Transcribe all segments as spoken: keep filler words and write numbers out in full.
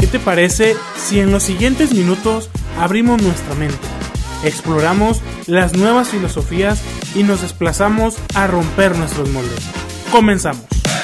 ¿Qué te parece si en los siguientes minutos abrimos nuestra mente, exploramos las nuevas filosofías y nos desplazamos a romper nuestros moldes? Comenzamos.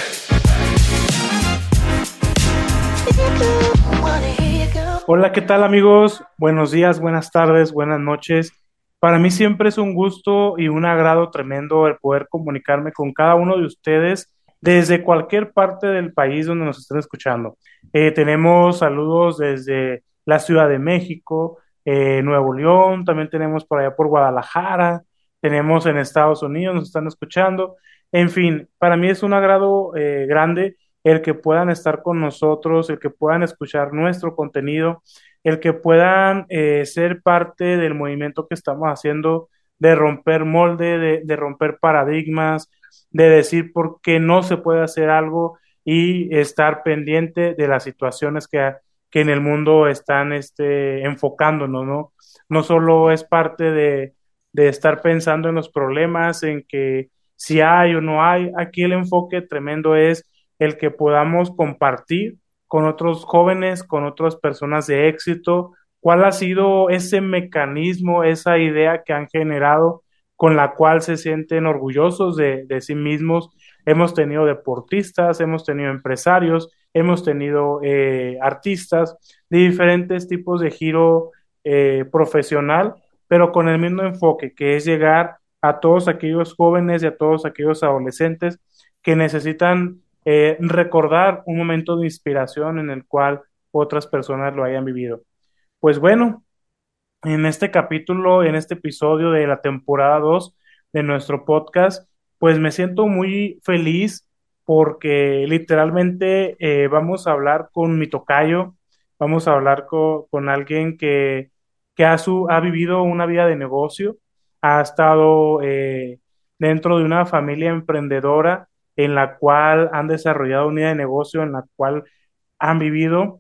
Hola, ¿qué tal amigos? Buenos días, buenas tardes, buenas noches. Para mí siempre es un gusto y un agrado tremendo el poder comunicarme con cada uno de ustedes desde cualquier parte del país donde nos estén escuchando. Eh, tenemos saludos desde la Ciudad de México, eh, Nuevo León, también tenemos por allá por Guadalajara, tenemos en Estados Unidos, nos están escuchando. En fin, para mí es un agrado eh, grande el que puedan estar con nosotros, el que puedan escuchar nuestro contenido, el que puedan eh, ser parte del movimiento que estamos haciendo de romper molde, de, de romper paradigmas, de decir por qué no se puede hacer algo y estar pendiente de las situaciones que, que en el mundo están este, enfocándonos, ¿no? No solo es parte de, de estar pensando en los problemas, en que si hay o no hay, aquí el enfoque tremendo es el que podamos compartir con otros jóvenes, con otras personas de éxito, cuál ha sido ese mecanismo, esa idea que han generado con la cual se sienten orgullosos de, de sí mismos. Hemos tenido deportistas, hemos tenido empresarios, hemos tenido eh, artistas de diferentes tipos de giro eh, profesional, pero con el mismo enfoque, que es llegar a todos aquellos jóvenes y a todos aquellos adolescentes que necesitan eh, recordar un momento de inspiración en el cual otras personas lo hayan vivido. Pues bueno, en este capítulo, en este episodio de la temporada dos de nuestro podcast, pues me siento muy feliz porque literalmente eh, vamos a hablar con mi tocayo, vamos a hablar co- con alguien que, que ha, su, ha vivido una vida de negocio, ha estado eh, dentro de una familia emprendedora en la cual han desarrollado una vida de negocio, en la cual han vivido.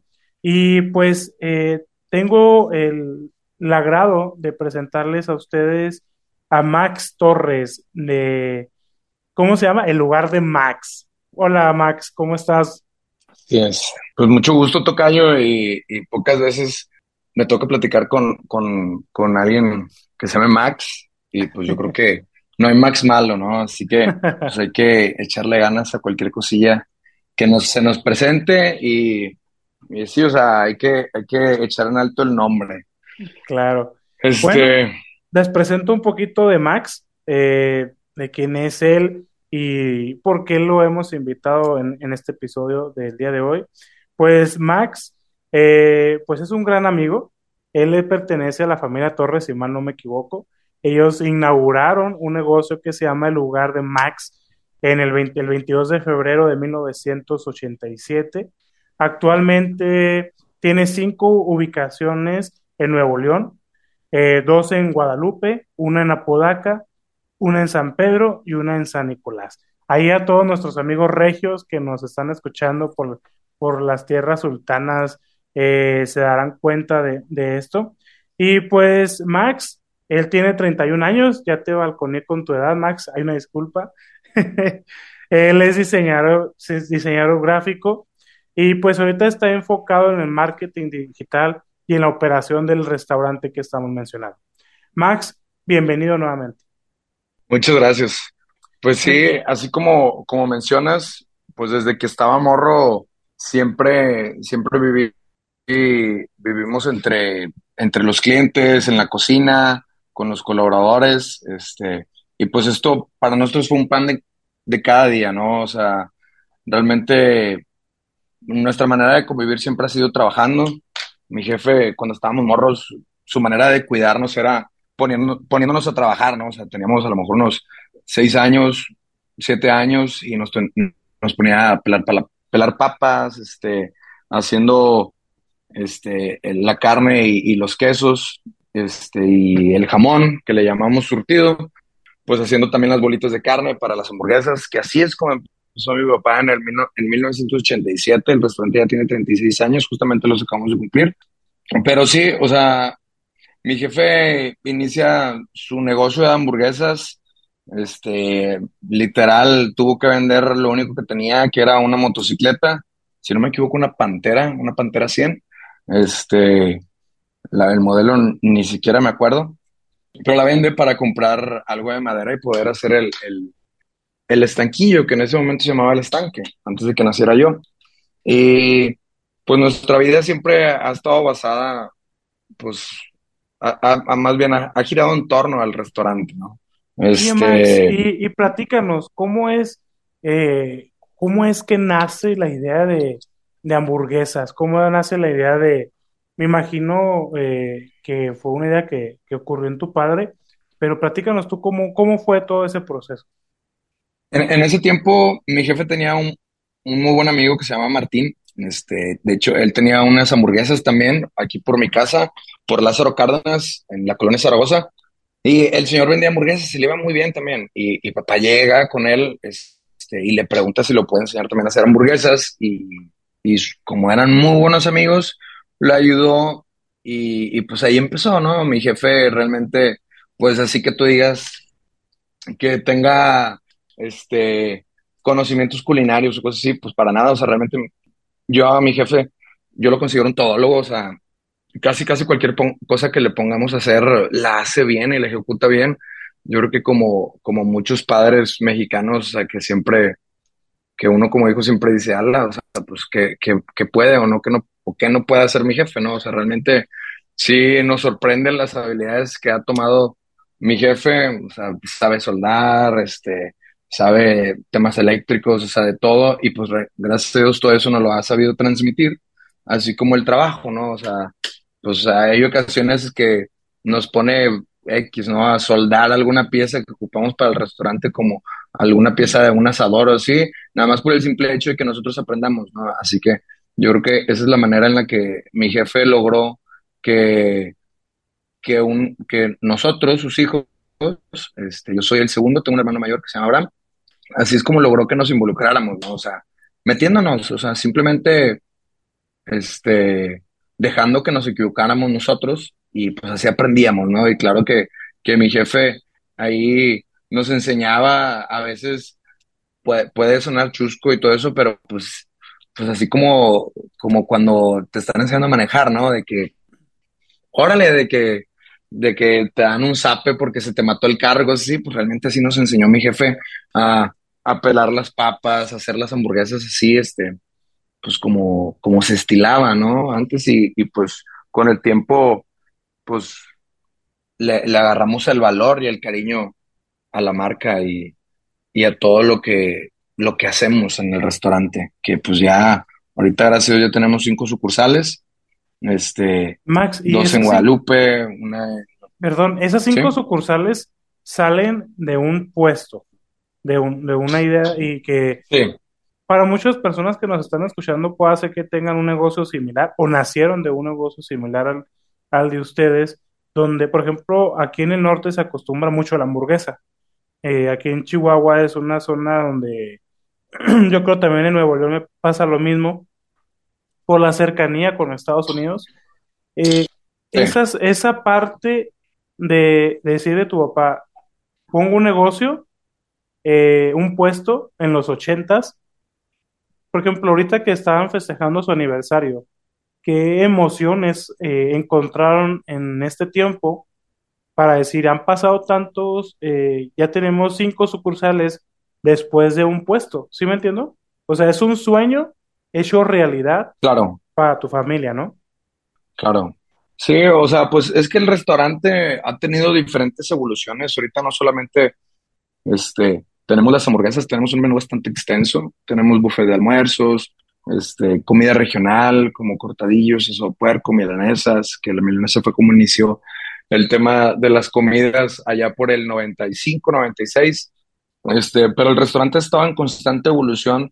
Y pues eh, tengo el, el agrado de presentarles a ustedes a Max Torres de, ¿cómo se llama? El lugar de Max. Hola Max, ¿cómo estás? Sí es. Pues mucho gusto, tocayo, y, y pocas veces me toca platicar con, con, con alguien que se llame Max, y pues yo creo que no hay Max malo, ¿no? Así que pues hay que echarle ganas a cualquier cosilla que nos, se nos presente y, y sí, o sea, hay que, hay que echar en alto el nombre. Claro. Bueno, Este, les presento un poquito de Max, eh, de quién es él y por qué lo hemos invitado en, en este episodio del día de hoy. Pues Max, eh, pues es un gran amigo. Él le pertenece a la familia Torres, si mal no me equivoco. Ellos inauguraron un negocio que se llama El Lugar de Max en el, veinte el veintidós de febrero de mil novecientos ochenta y siete. Actualmente tiene cinco ubicaciones en Nuevo León, eh, dos en Guadalupe, una en Apodaca, una en San Pedro y una en San Nicolás. Ahí a todos nuestros amigos regios que nos están escuchando por, por las tierras sultanas eh, se darán cuenta de, de esto. Y pues Max, él tiene treinta y un años, ya te balconé con tu edad, Max, hay una disculpa. Él es diseñador, es diseñador gráfico y pues ahorita está enfocado en el marketing digital y en la operación del restaurante que estamos mencionando. Max, bienvenido nuevamente. Muchas gracias. Pues Sí, sí, así como, como mencionas, pues desde que estaba morro, siempre, siempre viví y vivimos entre, entre los clientes, en la cocina, con los colaboradores, este, y pues esto para nosotros fue un pan de, de cada día, ¿no? O sea, realmente nuestra manera de convivir siempre ha sido trabajando. Mi jefe, cuando estábamos morros, su manera de cuidarnos era poniendo, poniéndonos a trabajar, ¿no? O sea, teníamos a lo mejor unos seis años, siete años, y nos, ten- nos ponía a pelar, pala- pelar papas, este, haciendo este, la carne y, y los quesos, este, y el jamón, que le llamamos surtido, pues haciendo también las bolitas de carne para las hamburguesas, que así es como empezó mi papá en, el, mil no- en mil novecientos ochenta y siete. El restaurante ya tiene treinta y seis años, justamente los acabamos de cumplir. Pero sí, o sea, mi jefe inicia su negocio de hamburguesas, este, literal, tuvo que vender lo único que tenía, que era una motocicleta, si no me equivoco, una Pantera, una Pantera cien, Este, la, el modelo ni siquiera me acuerdo, pero la vende para comprar algo de madera y poder hacer el, el, el estanquillo, que en ese momento se llamaba el estanque, antes de que naciera yo. Y pues nuestra vida siempre ha estado basada, pues, a, a- a más bien ha, ha girado en torno al restaurante, ¿no? Oye, Max, Este, y, y platícanos, ¿cómo es, eh, cómo es que nace la idea de, de hamburguesas? ¿Cómo nace la idea de, me imagino eh, que fue una idea que, que ocurrió en tu padre, pero platícanos tú cómo, cómo fue todo ese proceso. en, en ese tiempo mi jefe tenía un, un muy buen amigo que se llama Martín. Este, de hecho, él tenía unas hamburguesas también aquí por mi casa, por Lázaro Cárdenas, en la colonia Zaragoza. Y el señor vendía hamburguesas y le iba muy bien también. Y, y papá llega con él, este, y le pregunta si lo puede enseñar también a hacer hamburguesas. Y, y como eran muy buenos amigos, lo ayudó. Y, y pues ahí empezó, ¿no? Mi jefe realmente, pues así que tú digas que tenga este, conocimientos culinarios o cosas así, pues para nada. O sea, realmente yo a mi jefe, yo lo considero un todólogo. O sea, casi, casi cualquier pon- cosa que le pongamos a hacer la hace bien y la ejecuta bien. Yo creo que como, como muchos padres mexicanos, o sea, que siempre, que uno como hijo siempre dice, ala, o sea, pues que, que, que puede o no, que no, o que no puede hacer mi jefe, ¿no? O sea, realmente sí nos sorprenden las habilidades que ha tomado mi jefe. O sea, sabe soldar, este, sabe temas eléctricos, o sea, de todo, y pues re- gracias a Dios todo eso nos lo ha sabido transmitir, así como el trabajo, ¿no? O sea, pues hay ocasiones que nos pone X, ¿no? A soldar alguna pieza que ocupamos para el restaurante, como alguna pieza de un asador o así, nada más por el simple hecho de que nosotros aprendamos, ¿no? Así que yo creo que esa es la manera en la que mi jefe logró que, que, un, que nosotros, sus hijos, este, yo soy el segundo, tengo un hermano mayor que se llama Abraham, así es como logró que nos involucráramos, ¿no? O sea, metiéndonos, o sea, simplemente este, dejando que nos equivocáramos nosotros y pues así aprendíamos, ¿no? Y claro que, que mi jefe ahí nos enseñaba, a veces puede, puede sonar chusco y todo eso, pero pues, pues así como, como cuando te están enseñando a manejar, ¿no? De que, órale, de que, de que te dan un zape porque se te mató el carro, cosas así, pues realmente así nos enseñó mi jefe a, a pelar las papas, a hacer las hamburguesas así, este pues como, como se estilaba, ¿no? Antes y, y pues con el tiempo, pues le, le agarramos el valor y el cariño a la marca y, y a todo lo que, lo que hacemos en el restaurante, que pues ya, ahorita gracias a Dios ya tenemos cinco sucursales, este, Max, y dos en esas cinco, Guadalupe, una, perdón, esas ¿sí? cinco sucursales salen de un puesto, de un, de una idea y que Sí, para muchas personas que nos están escuchando puede ser que tengan un negocio similar o nacieron de un negocio similar al, al de ustedes, donde, por ejemplo, aquí en el norte se acostumbra mucho a la hamburguesa. Eh, aquí en Chihuahua es una zona donde yo creo también en Nuevo León me pasa lo mismo por la cercanía con Estados Unidos. Eh, sí, esas, esa parte de, de decir de tu papá, pongo un negocio, eh, un puesto en los ochentas, por ejemplo, ahorita que estaban festejando su aniversario, ¿qué emociones eh, encontraron en este tiempo para decir, han pasado tantos, eh, ya tenemos cinco sucursales después de un puesto? ¿Sí me entiendo? O sea, es un sueño hecho realidad claro, para tu familia, ¿no? claro. Sí, o sea, pues es que el restaurante ha tenido diferentes evoluciones. Ahorita no solamente Este, tenemos las hamburguesas, tenemos un menú bastante extenso, tenemos buffet de almuerzos, este, comida regional como cortadillos, eso, de puerco, milanesas, que la milanesa fue como inició el tema de las comidas allá por el noventa y cinco, noventa y seis, este, pero el restaurante estaba en constante evolución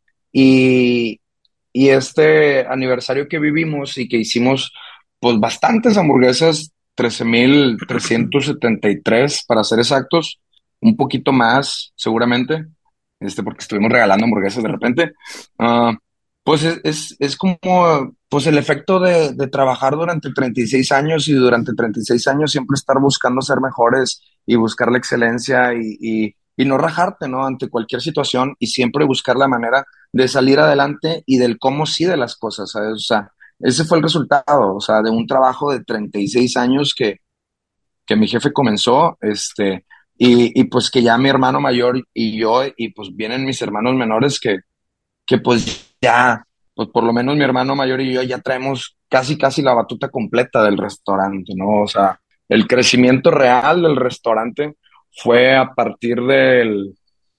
y, y este aniversario que vivimos y que hicimos, pues bastantes hamburguesas, trece mil trescientos setenta y tres para ser exactos, un poquito más seguramente, este, porque estuvimos regalando hamburguesas de repente. Ah, pues es, es, es como pues el efecto de, de trabajar durante treinta y seis años y durante treinta y seis años siempre estar buscando ser mejores y buscar la excelencia y, y, y no rajarte, ¿no? Ante cualquier situación y siempre buscar la manera de salir adelante y del cómo sí de las cosas, ¿sabes? O sea, ese fue el resultado, o sea, de un trabajo de treinta y seis años que, que mi jefe comenzó, este, y, y pues que ya mi hermano mayor y yo, y pues vienen mis hermanos menores que, que pues ya, pues por lo menos mi hermano mayor y yo ya traemos casi, casi la batuta completa del restaurante, ¿no? O sea, el crecimiento real del restaurante fue a partir del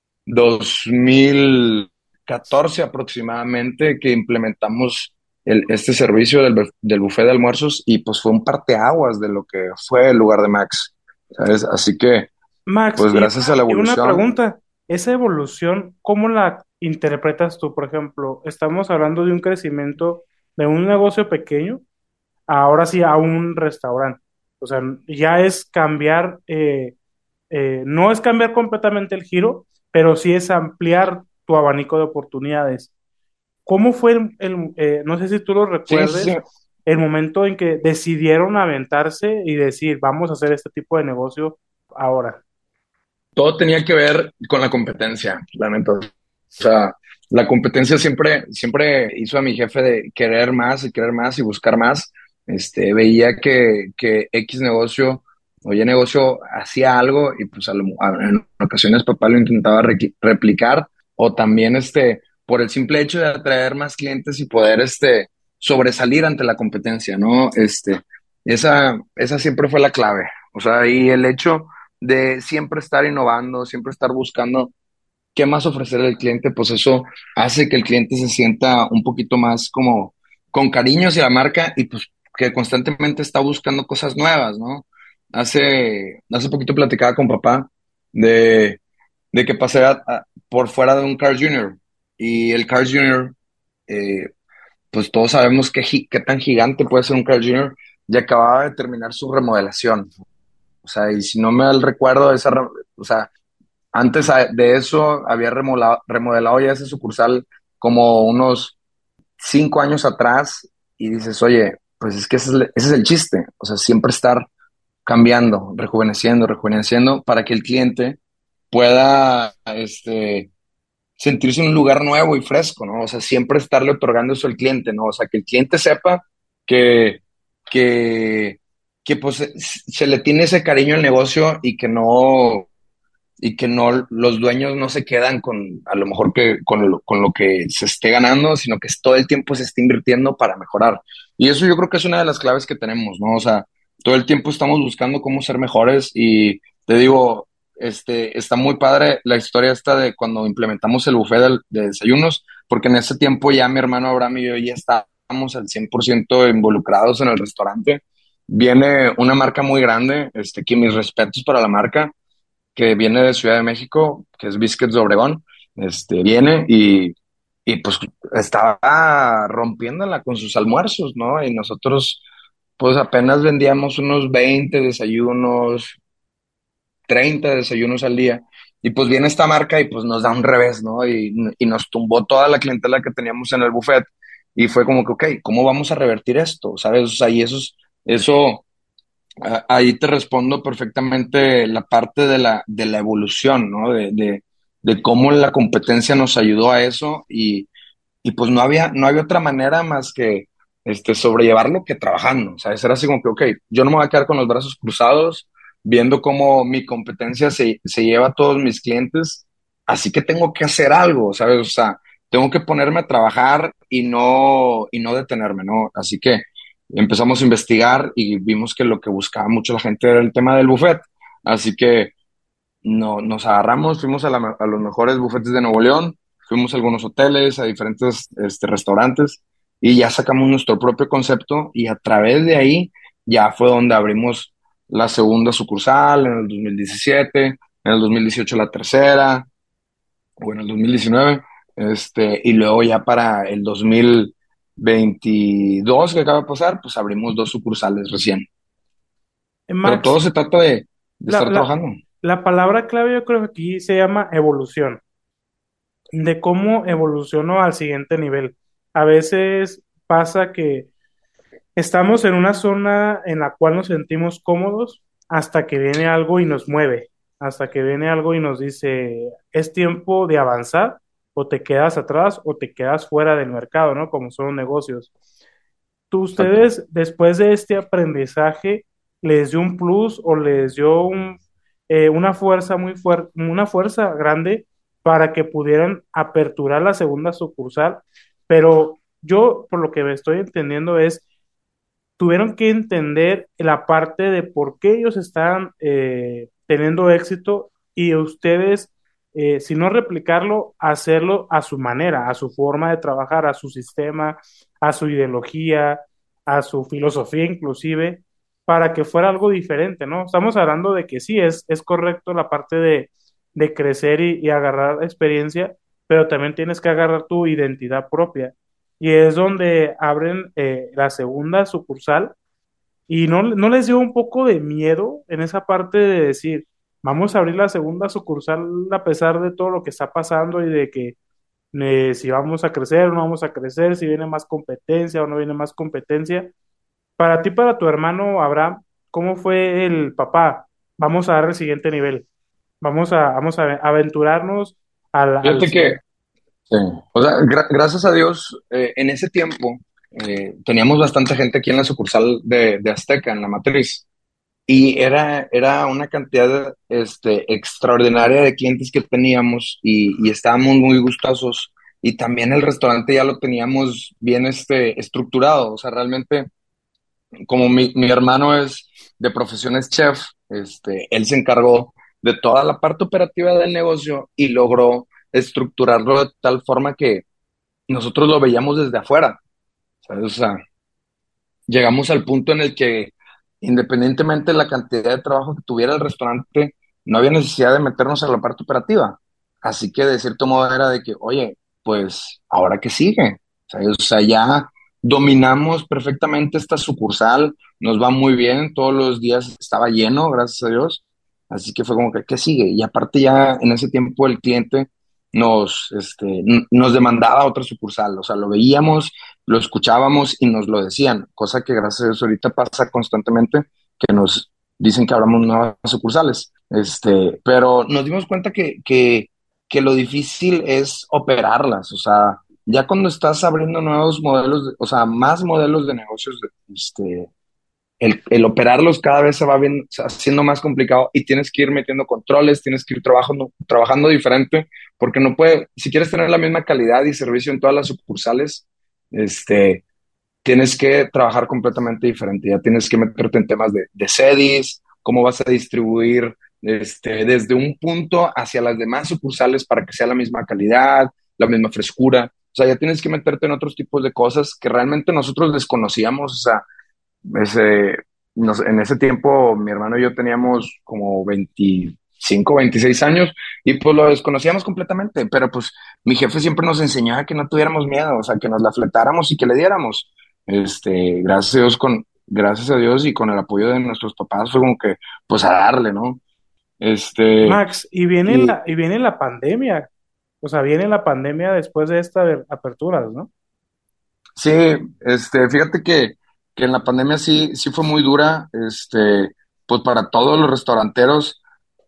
dos mil catorce aproximadamente que implementamos el- este servicio del, buf- del buffet de almuerzos y pues fue un parteaguas de lo que fue el lugar de Max, ¿sabes? Así que, Max, pues y, gracias a la y una evolución, pregunta, esa evolución, ¿cómo la interpretas tú? Por ejemplo, estamos hablando de un crecimiento de un negocio pequeño, ahora sí a un restaurante. O sea, ya es cambiar, eh, eh, no es cambiar completamente el giro, pero sí es ampliar tu abanico de oportunidades. ¿Cómo fue el, el, eh, no sé si tú lo sí, sí, sí, recuerdes, el momento en que decidieron aventarse y decir, vamos a hacer este tipo de negocio ahora? todo tenía que ver con la competencia, la neta. O sea, la competencia siempre, siempre hizo a mi jefe de querer más y querer más y buscar más. Este, veía que, que X negocio o Y negocio hacía algo y pues a lo- a- en ocasiones papá lo intentaba re- replicar o también este, por el simple hecho de atraer más clientes y poder este, sobresalir ante la competencia, ¿no? Este, esa, esa siempre fue la clave. O sea, y el hecho de siempre estar innovando, siempre estar buscando qué más ofrecerle al cliente, pues eso hace que el cliente se sienta un poquito más como con cariño hacia la marca y pues que constantemente está buscando cosas nuevas, ¿no? Hace, hace poquito platicaba con papá de, de que pasé a- a- por fuera de un Carl junior y el Carl junior, eh, pues todos sabemos qué, gi- qué tan gigante puede ser un Carl junior y acababa de terminar su remodelación. O sea, y si no me el recuerdo, esa, re- o sea, antes a- de eso había remodelado, remodelado ya esa sucursal como unos cinco años atrás y dices, oye, pues es que ese es el, ese es el chiste, o sea, siempre estar cambiando, rejuveneciendo, rejuveneciendo para que el cliente pueda, este, sentirse en un lugar nuevo y fresco, ¿no? O sea, siempre estarle otorgando eso al cliente, ¿no? O sea, que el cliente sepa que, que, que pues se se le tiene ese cariño al negocio y que no y que no los dueños no se quedan con a lo mejor que con lo, con lo que se esté ganando, sino que todo el tiempo se esté invirtiendo para mejorar. Y eso yo creo que es una de las claves que tenemos, ¿no? O sea, todo el tiempo estamos buscando cómo ser mejores y te digo, este, está muy padre la historia esta de cuando implementamos el buffet de, de desayunos, porque en ese tiempo ya mi hermano Abraham y yo ya estábamos al cien por ciento involucrados en el restaurante. Viene una marca muy grande, este, que mis respetos para la marca que viene de Ciudad de México, que es Biscuits de Obregón, este, viene y, y pues estaba rompiéndola con sus almuerzos, ¿no? Y nosotros pues apenas vendíamos unos veinte desayunos, treinta desayunos al día. Y pues viene esta marca y pues nos da un revés, ¿no? Y, y nos tumbó toda la clientela que teníamos en el buffet. Y fue como que, ok, ¿cómo vamos a revertir esto? ¿Sabes? O sea, y eso, es- eso a- ahí te respondo perfectamente la parte de la, de la evolución, ¿no? De, de, de cómo la competencia nos ayudó a eso y, y pues no había, no había otra manera más que este, sobrellevarlo que trabajando, ¿sabes? Era así como que, ok, yo no me voy a quedar con los brazos cruzados viendo cómo mi competencia se, se lleva a todos mis clientes, así que tengo que hacer algo, ¿sabes? O sea, tengo que ponerme a trabajar y no, y no detenerme, ¿no? Así que empezamos a investigar y vimos que lo que buscaba mucho la gente era el tema del buffet, así que no, nos agarramos, fuimos a, la- a los mejores bufetes de Nuevo León, fuimos a algunos hoteles, a diferentes este, restaurantes y ya sacamos nuestro propio concepto y a través de ahí ya fue donde abrimos la segunda sucursal en el dos mil diecisiete, en el dos mil dieciocho la tercera, o en el dos mil diecinueve, este, y luego ya para el dos mil veintidós que acaba de pasar, pues abrimos dos sucursales recién. Eh, Pero Max, todo se trata de, de la, estar la, trabajando. la palabra clave yo creo que aquí se llama evolución, de cómo evolucionó al siguiente nivel. A veces pasa que estamos en una zona en la cual nos sentimos cómodos hasta que viene algo y nos mueve, hasta que viene algo y nos dice, es tiempo de avanzar, o te quedas atrás o te quedas fuera del mercado, ¿no? Como son los negocios. ¿Tú exacto. ustedes después de este aprendizaje les dio un plus o les dio un, eh, una fuerza muy fuerte, una fuerza grande para que pudieran aperturar la segunda sucursal? Pero yo, por lo que me estoy entendiendo, es tuvieron que entender la parte de por qué ellos estaban eh, teniendo éxito y ustedes, eh, si no replicarlo, hacerlo a su manera, a su forma de trabajar, a su sistema, a su ideología, a su filosofía inclusive, para que fuera algo diferente, ¿no? Estamos hablando de que sí, es, es correcto la parte de, de crecer y, y agarrar experiencia, pero también tienes que agarrar tu identidad propia y es donde abren eh, la segunda sucursal y no, no les dio un poco de miedo en esa parte de decir, vamos a abrir la segunda sucursal a pesar de todo lo que está pasando y de que eh, si vamos a crecer o no vamos a crecer, si viene más competencia o no viene más competencia. Para ti, para tu hermano Abraham, ¿cómo fue el papá? Vamos a dar el siguiente nivel. Vamos a, vamos a aventurarnos al, al Fíjate que, siguiente. sí, o sea, gra- gracias a Dios, eh, en ese tiempo eh, teníamos bastante gente aquí en la sucursal de, de Azteca, en la matriz. Y era, era una cantidad este, extraordinaria de clientes que teníamos y, y estábamos muy gustosos. Y también el restaurante ya lo teníamos bien este, estructurado. O sea, realmente, como mi, mi hermano es de profesión es chef, este, él se encargó de toda la parte operativa del negocio y logró estructurarlo de tal forma que nosotros lo veíamos desde afuera. ¿Sabes? O sea, llegamos al punto en el que, independientemente de la cantidad de trabajo que tuviera el restaurante, no había necesidad de meternos a la parte operativa. Así que de cierto modo era de que, oye, pues, ¿ahora qué sigue? O sea, o sea, ya dominamos perfectamente esta sucursal, nos va muy bien, todos los días estaba lleno, gracias a Dios. Así que fue como que, ¿qué sigue? Y aparte ya en ese tiempo el cliente nos, este, n- nos demandaba otra sucursal, o sea, lo veíamos, lo escuchábamos y nos lo decían, cosa que gracias a Dios ahorita pasa constantemente, que nos dicen que abramos nuevas sucursales. Este, pero nos dimos cuenta que, que, que lo difícil es operarlas, o sea, ya cuando estás abriendo nuevos modelos, de- o sea, más modelos de negocios, este, el, el operarlos cada vez se va bien, se va haciendo más complicado y tienes que ir metiendo controles, tienes que ir trabajando, trabajando diferente, porque no puede, si quieres tener la misma calidad y servicio en todas las sucursales, este, tienes que trabajar completamente diferente. Ya tienes que meterte en temas de, de C E D Is, cómo vas a distribuir este, desde un punto hacia las demás sucursales para que sea la misma calidad, la misma frescura. O sea, ya tienes que meterte en otros tipos de cosas que realmente nosotros desconocíamos. O sea, ese, nos- en ese tiempo mi hermano y yo teníamos como veinticinco veintiséis años y pues lo desconocíamos completamente, pero pues mi jefe siempre nos enseñó a que no tuviéramos miedo, o sea, que nos la fletáramos y que le diéramos. Este, gracias a Dios con, gracias a Dios y con el apoyo de nuestros papás fue como que, pues a darle, ¿no? Este, Max, y viene y la, y viene la pandemia. O sea, viene la pandemia después de esta ver- aperturas, ¿no? sí, este, fíjate que, que en la pandemia sí, sí fue muy dura, este, pues para todos los restauranteros,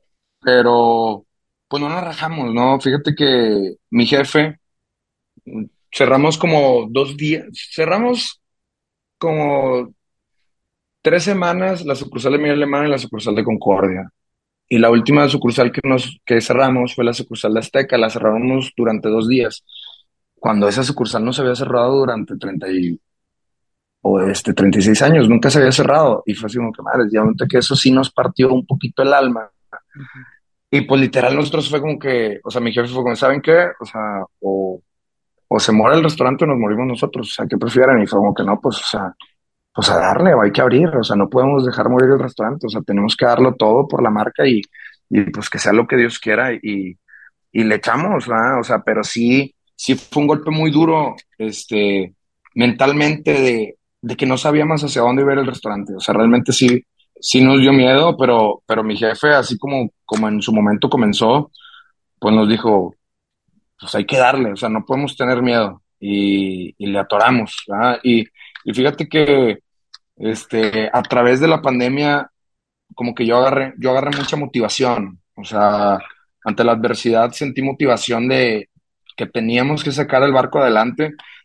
pero pues no nos rajamos, ¿no? Fíjate que mi jefe, cerramos como dos días, cerramos como tres semanas la sucursal de Miguel Alemán y la sucursal de Concordia. Y la última sucursal que nos que cerramos fue la sucursal de Azteca, la cerramos durante dos días, cuando esa sucursal no se había cerrado durante treinta y, o este, treinta y seis años, nunca se había cerrado. Y fue así como que, madre, ya ahorita que eso sí nos partió un poquito el alma. Ujú. Y pues literal nosotros fue como que, o sea, mi jefe fue como, ¿saben qué? O sea, o o se muere el restaurante o nos morimos nosotros, o sea, ¿qué prefieren? Y fue como que no, pues, o sea, pues a darle, o hay que abrir, o sea, no podemos dejar morir el restaurante, o sea, tenemos que darlo todo por la marca y, y pues que sea lo que Dios quiera y, y le echamos, ¿verdad? O sea, pero sí, sí fue un golpe muy duro, este, mentalmente de, de que no sabíamos hacia dónde iba a ir el restaurante, o sea, realmente sí, sí nos dio miedo, pero, pero mi jefe, así como, como en su momento comenzó, pues nos dijo, pues hay que darle, o sea, no podemos tener miedo y, y le atoramos, ¿verdad? Y, y fíjate que este, a través de la pandemia, como que yo agarré, yo agarré mucha motivación, o sea, ante la adversidad sentí motivación de que teníamos que sacar el barco adelante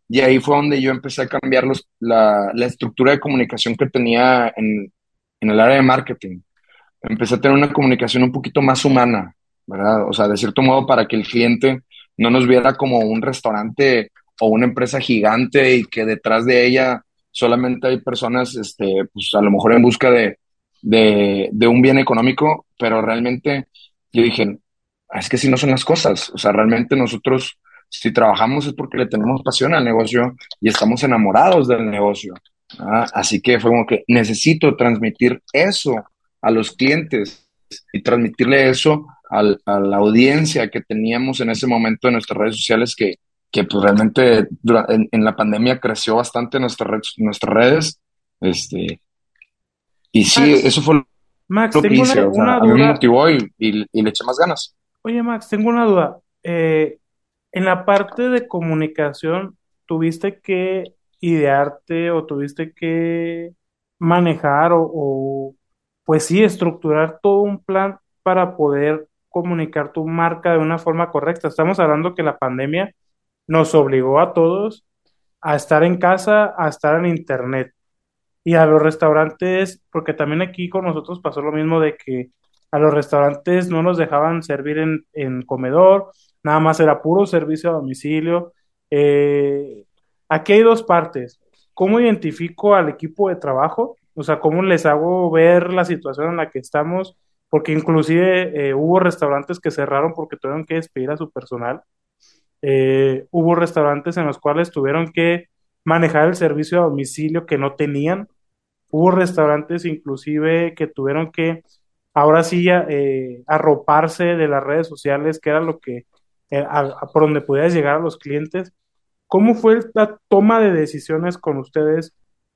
y ahí fue donde yo empecé a cambiar los, la, la estructura de comunicación que tenía en, en el área de marketing. Empecé a tener una comunicación un poquito más humana, ¿verdad? O sea, de cierto modo para que el cliente no nos viera como un restaurante o una empresa gigante y que detrás de ella solamente hay personas, este, pues a lo mejor en busca de, de, de un bien económico, pero realmente yo dije, "Ah, es que si no son las cosas, o sea, realmente nosotros si trabajamos es porque le tenemos pasión al negocio y estamos enamorados del negocio. ¿Ah? Así que fue como que necesito transmitir eso a los clientes y transmitirle eso al, a la audiencia que teníamos en ese momento en nuestras redes sociales que, que pues realmente dura- en, en la pandemia creció bastante nuestra red- nuestras redes. Este, y sí, Max, eso fue Max, lo que tengo hice, una, o sea, una a mí me duda. motivó y, y, y le eché más ganas. Oye, Max, tengo una duda. Eh, en la parte de comunicación, ¿tuviste que idearte o tuviste que manejar o, o, pues sí, estructurar todo un plan para poder comunicar tu marca de una forma correcta? Estamos hablando que la pandemia nos obligó a todos a estar en casa, a estar en internet. Y a los restaurantes, porque también aquí con nosotros pasó lo mismo de que a los restaurantes no nos dejaban servir en, en comedor, nada más era puro servicio a domicilio. Eh, Aquí hay dos partes. ¿Cómo identifico al equipo de trabajo? O sea, ¿cómo les hago ver la situación en la que estamos? Porque inclusive eh, hubo restaurantes que cerraron porque tuvieron que despedir a su personal. Eh, hubo restaurantes en los cuales tuvieron que manejar el servicio a domicilio que no tenían. Hubo restaurantes inclusive que tuvieron que, ahora sí, ya, eh, arroparse de las redes sociales, que era lo que, eh, a- a- por donde podías llegar a los clientes. ¿Cómo fue la toma de decisiones con ustedes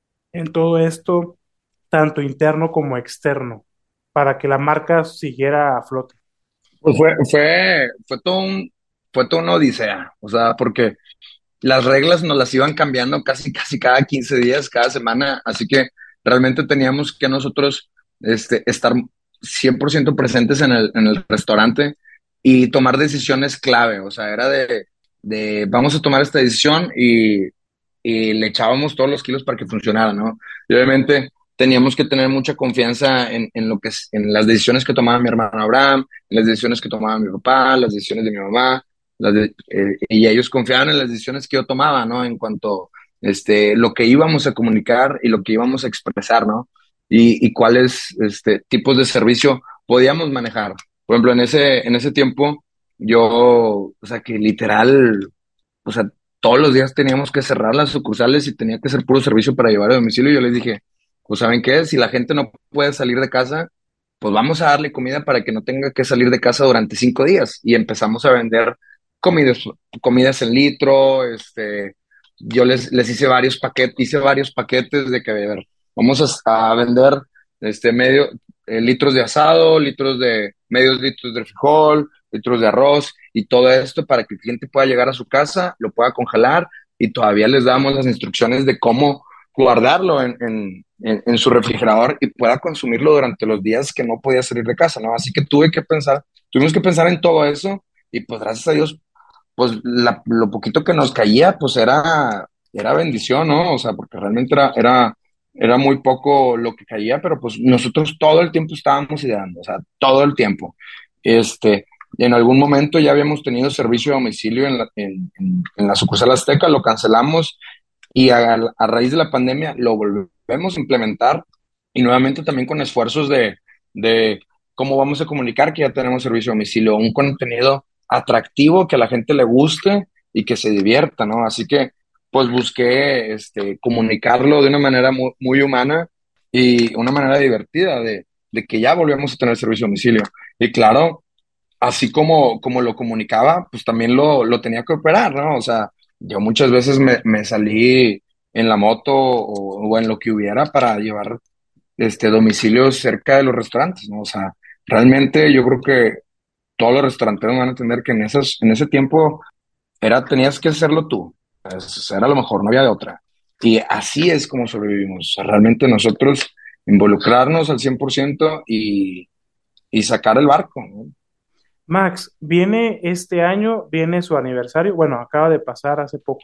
en todo esto, tanto interno como externo, para que la marca siguiera a flote? Pues fue, fue, fue todo un, fue toda una odisea, o sea, porque las reglas nos las iban cambiando casi, casi cada quince días, cada semana, así que realmente teníamos que nosotros este, estar cien por ciento presentes en el, en el restaurante y tomar decisiones clave, o sea, era de, de vamos a tomar esta decisión y, y le echábamos todos los kilos para que funcionara, ¿no? Y obviamente teníamos que tener mucha confianza en, en lo que es, en las decisiones que tomaba mi hermano Abraham, en las decisiones que tomaba mi papá, las decisiones de mi mamá, las de- eh, y ellos confiaban en las decisiones que yo tomaba, ¿no? En cuanto este, lo que íbamos a comunicar y lo que íbamos a expresar, ¿no? Y, y cuáles este, tipos de servicio podíamos manejar. Por ejemplo, en ese, en ese tiempo, yo, o sea, que literal, o sea, todos los días teníamos que cerrar las sucursales y tenía que ser puro servicio para llevar a domicilio. Y yo les dije, pues, ¿saben qué? Si la gente no puede salir de casa, pues vamos a darle comida para que no tenga que salir de casa durante cinco días. Y empezamos a vender comidas, comidas en litro, este, yo les, les hice varios paquetes, hice varios paquetes de que, a ver, vamos a, a vender este medio, eh, litros de asado, litros de, medios litros de frijol, litros de arroz y todo esto para que el cliente pueda llegar a su casa, lo pueda congelar y todavía les damos las instrucciones de cómo guardarlo en, en, en, en su refrigerador y pueda consumirlo durante los días que no podía salir de casa, ¿no? Así que tuve que pensar, tuvimos que pensar en todo eso y pues gracias a Dios pues la- lo poquito que nos caía, pues era, era bendición, ¿no? O sea, porque realmente era, era, era muy poco lo que caía, pero pues nosotros todo el tiempo estábamos ideando, o sea, todo el tiempo. Este, en algún momento ya habíamos tenido servicio a domicilio en la, en, en- en la sucursal Azteca, lo cancelamos y a, a raíz de la pandemia lo volvemos a implementar y nuevamente también con esfuerzos de, de cómo vamos a comunicar que ya tenemos servicio a domicilio, un contenido atractivo que a la gente le guste y que se divierta, ¿no? Así que pues busqué este, comunicarlo de una manera muy, muy humana y una manera divertida de, de que ya volvemos a tener servicio a domicilio. Y claro, así como, como lo comunicaba, pues también lo, lo tenía que operar, ¿no? O sea, yo muchas veces me, me salí en la moto o, o en lo que hubiera para llevar este domicilios cerca de los restaurantes, ¿no? O sea, realmente yo creo que todos los restauranteros van a entender que en esos, en ese tiempo era, tenías que hacerlo tú. Pues, era lo mejor, no había de otra. Y así es como sobrevivimos. O sea, realmente nosotros involucrarnos al cien por ciento y, y sacar el barco, ¿no? Max, viene este año, viene su aniversario. Bueno, acaba de pasar hace poco,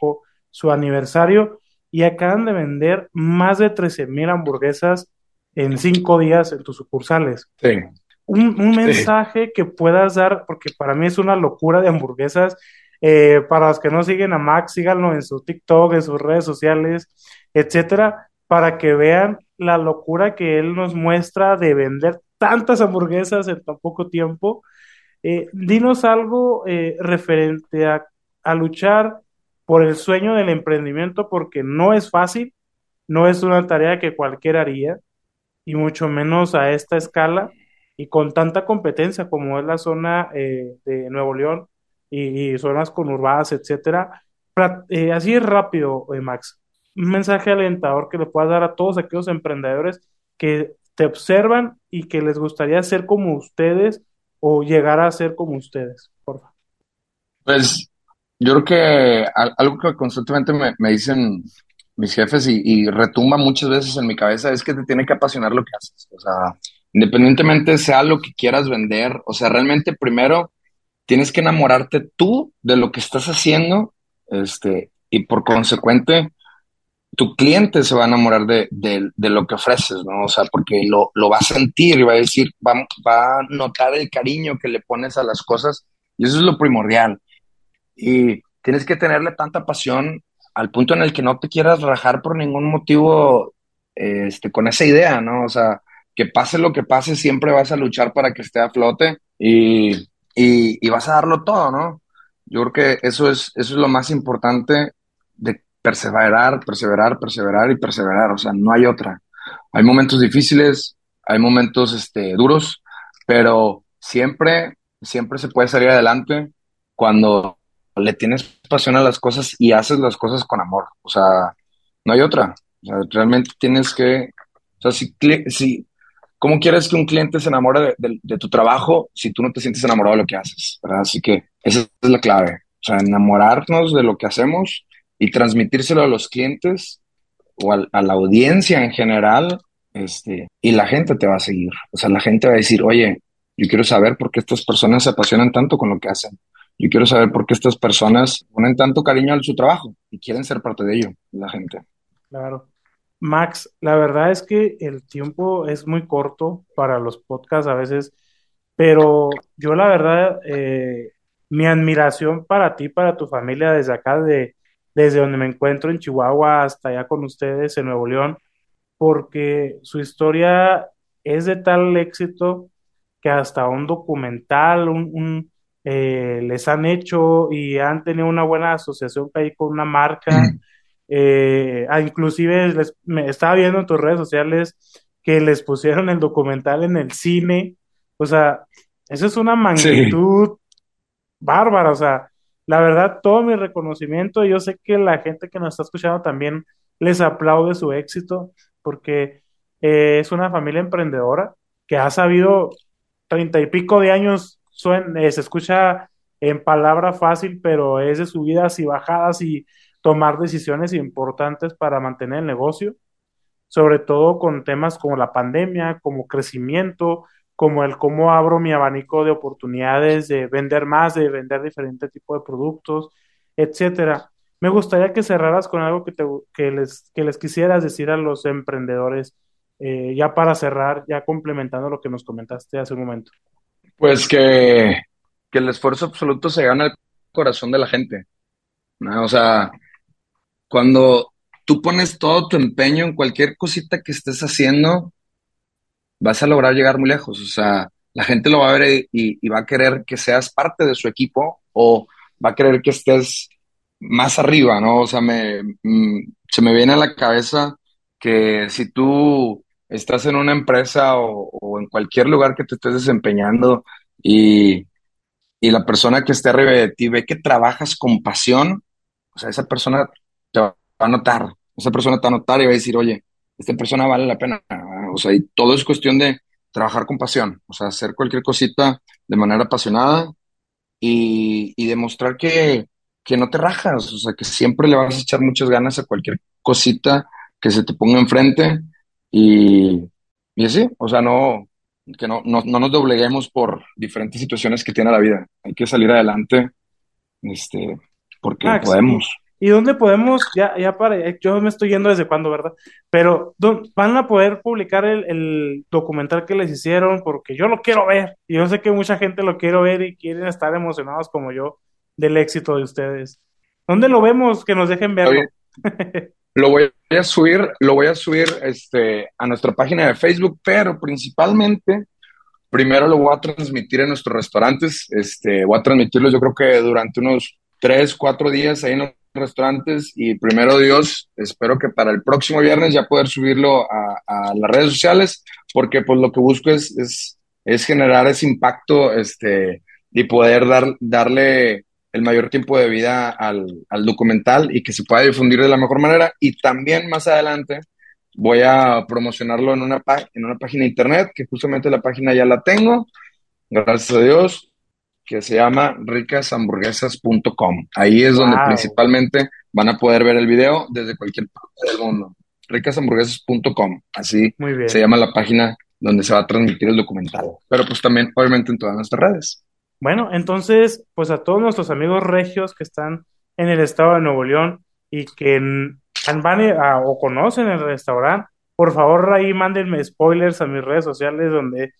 su aniversario y acaban de vender más de trece mil hamburguesas en cinco días en tus sucursales. Sí, Un, un sí. mensaje que puedas dar, porque para mí es una locura de hamburguesas. Eh, para los que no siguen a Max, síganlo en su TikTok, en sus redes sociales, etcétera, para que vean la locura que él nos muestra de vender tantas hamburguesas en tan poco tiempo. Eh, dinos algo eh, referente a, a luchar por el sueño del emprendimiento, porque no es fácil, no es una tarea que cualquiera haría y mucho menos a esta escala y con tanta competencia como es la zona eh, de Nuevo León y, y zonas conurbadas, etcétera. Pra- eh, así es rápido, eh, Max. Un mensaje alentador que le puedas dar a todos aquellos emprendedores que te observan y que les gustaría ser como ustedes o llegar a ser como ustedes, por favor. Pues yo creo que al- algo que constantemente me, me dicen mis jefes y, y retumba muchas veces en mi cabeza es que te tiene que apasionar lo que haces. O sea, independientemente sea lo que quieras vender, o sea, realmente primero tienes que enamorarte tú de lo que estás haciendo, este, y por consecuente tu cliente se va a enamorar de, de, de lo que ofreces, ¿no? O sea, porque lo, lo va a sentir y va a decir, va, va a notar el cariño que le pones a las cosas y eso es lo primordial. Y tienes que tenerle tanta pasión al punto en el que no te quieras rajar por ningún motivo, eh, este, con esa idea, ¿no? O sea, que pase lo que pase, siempre vas a luchar para que esté a flote y, y, y vas a darlo todo, ¿no? Yo creo que eso es, eso es lo más importante de perseverar, perseverar, perseverar y perseverar. O sea, no hay otra. Hay momentos difíciles, hay momentos, este, duros, pero siempre, siempre se puede salir adelante cuando le tienes pasión a las cosas y haces las cosas con amor. O sea, no hay otra. O sea, realmente tienes que, o sea, si, cli- si, ¿cómo quieres que un cliente se enamore de, de- de tu trabajo si tú no te sientes enamorado de lo que haces? ¿Verdad? Así que esa es la clave. O sea, enamorarnos de lo que hacemos y transmitírselo a los clientes o al- a, la audiencia en general, este, y la gente te va a seguir. O sea, la gente va a decir, oye, yo quiero saber por qué estas personas se apasionan tanto con lo que hacen. Yo quiero saber por qué estas personas ponen tanto cariño a su trabajo y quieren ser parte de ello, la gente. Claro. Max, la verdad es que el tiempo es muy corto para los podcasts a veces, pero yo la verdad, eh, mi admiración para ti, para tu familia desde acá, de, desde donde me encuentro en Chihuahua hasta allá con ustedes en Nuevo León, porque su historia es de tal éxito que hasta un documental un, un, eh, les han hecho y han tenido una buena asociación que hay con una marca. Eh, ah, inclusive les, me estaba viendo en tus redes sociales que les pusieron el documental en el cine. O sea, eso es una Sí, magnitud bárbara. O sea, la verdad, todo mi reconocimiento. Yo sé que la gente que nos está escuchando también les aplaude su éxito porque eh, es una familia emprendedora que ha sabido treinta y pico de años, suen- eh, se escucha en palabra fácil, pero es de subidas y bajadas y tomar decisiones importantes para mantener el negocio, sobre todo con temas como la pandemia, como crecimiento, como el cómo abro mi abanico de oportunidades de vender más, de vender diferente tipo de productos, etcétera. Me gustaría que cerraras con algo que, te, que, les, que les quisieras decir a los emprendedores, eh, ya para cerrar, ya complementando lo que nos comentaste hace un momento. pues que, que el esfuerzo absoluto se gana el corazón de la gente, ¿no? O sea, cuando tú pones todo tu empeño en cualquier cosita que estés haciendo, vas a lograr llegar muy lejos. O sea, la gente lo va a ver y, y va a querer que seas parte de su equipo o va a querer que estés más arriba, ¿no? O sea, me, mm, se me viene a la cabeza que si tú estás en una empresa o, o en cualquier lugar que te estés desempeñando y, y la persona que esté arriba de ti ve que trabajas con pasión, o sea, esa persona te va a notar, esa persona te va a notar y va a decir, oye, esta persona vale la pena, ¿verdad? O sea, y todo es cuestión de trabajar con pasión, o sea, hacer cualquier cosita de manera apasionada y, y demostrar que, que no te rajas, o sea, que siempre le vas a echar muchas ganas a cualquier cosita que se te ponga enfrente y, y así, o sea, no, que no, no, no nos dobleguemos por diferentes situaciones que tiene la vida, hay que salir adelante, este, porque Max, y, podemos. ¿Y dónde podemos, ya, ya para, eh, yo me estoy yendo desde cuándo, ¿verdad? Pero ¿dó- van a poder publicar el, el documental que les hicieron? Porque yo lo quiero ver. Y yo sé que mucha gente lo quiere ver y quieren estar emocionados como yo del éxito de ustedes. ¿Dónde lo vemos? Que nos dejen Está bien. verlo. Lo voy a subir, lo voy a subir este, a nuestra página de Facebook, pero principalmente primero lo voy a transmitir en nuestros restaurantes. Este, voy a transmitirlo yo creo que durante unos tres, cuatro días ahí en los restaurantes y primero Dios, espero que para el próximo viernes ya poder subirlo a, a las redes sociales, porque pues lo que busco es, es, es generar ese impacto este, y poder dar, darle el mayor tiempo de vida al, al documental y que se pueda difundir de la mejor manera. Y también más adelante voy a promocionarlo en una, pá- en una página de internet, que justamente la página ya la tengo, gracias a Dios, que se llama ricas hamburguesas punto com. Ahí es donde Wow, principalmente van a poder ver el video desde cualquier parte del mundo. ricas hamburguesas punto com, así muy se bien. llama la página donde se va a transmitir el documental. Pero pues también, obviamente, en todas nuestras redes. Bueno, entonces, pues a todos nuestros amigos regios que están en el estado de Nuevo León y que n- han- van a- o conocen el restaurante, por favor ahí mándenme spoilers a mis redes sociales donde,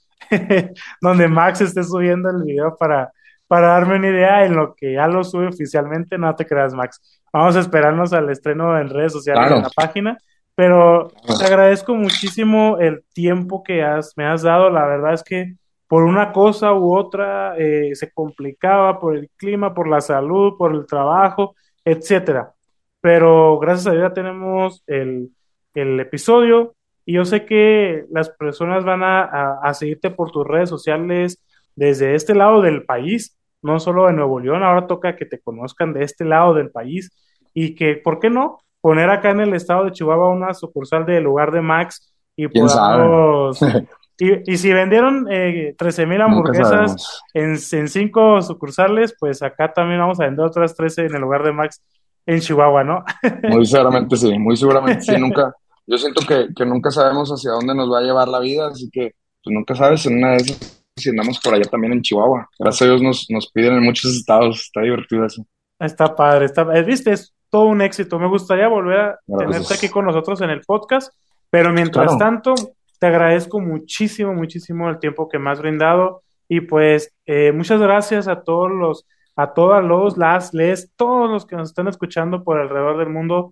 donde Max esté subiendo el video para, para darme una idea en lo que ya lo sube oficialmente. No te creas, Max. Vamos a esperarnos al estreno en redes sociales en Claro, la página, pero te agradezco muchísimo el tiempo que has, me has dado. La verdad es que por una cosa u otra eh, se complicaba por el clima, por la salud, por el trabajo, etcétera. Pero gracias a Dios ya tenemos el, el episodio y yo sé que las personas van a, a, a seguirte por tus redes sociales desde este lado del país, no solo de Nuevo León, ahora toca que te conozcan de este lado del país y que, ¿por qué no? Poner acá en el estado de Chihuahua una sucursal del lugar de Max y quién sabe. podamos y, y si vendieron eh, trece mil Nunca hamburguesas sabemos. en, en cinco sucursales, pues acá también vamos a vender otras trece en el lugar de Max en Chihuahua, ¿no? Muy seguramente sí, muy seguramente sí. Nunca, yo siento que, que nunca sabemos hacia dónde nos va a llevar la vida, así que pues nunca sabes, en una de esas, si andamos por allá también en Chihuahua. Gracias a Dios nos, nos piden en muchos estados, está divertido eso. Está padre, está, eh, viste, es todo un éxito. Me gustaría volver a tenerte aquí Gracias. con nosotros en el podcast, pero mientras Claro, tanto, te agradezco muchísimo, muchísimo el tiempo que me has brindado y pues eh, muchas gracias a todos los, a todas los, las, les, todos los que nos están escuchando por alrededor del mundo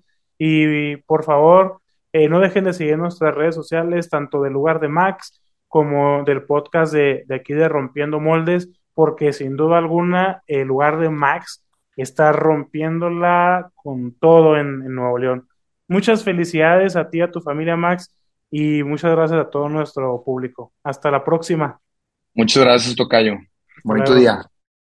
y, por favor, eh, no dejen de seguir nuestras redes sociales, tanto del lugar de Max como del podcast de, de aquí de Rompiendo Moldes, porque sin duda alguna el lugar de Max está rompiéndola con todo en, en Nuevo León. Muchas felicidades a ti, a tu familia, Max, y muchas gracias a todo nuestro público. Hasta la próxima. muchas gracias, Tocayo. Hasta Bonito luego. día.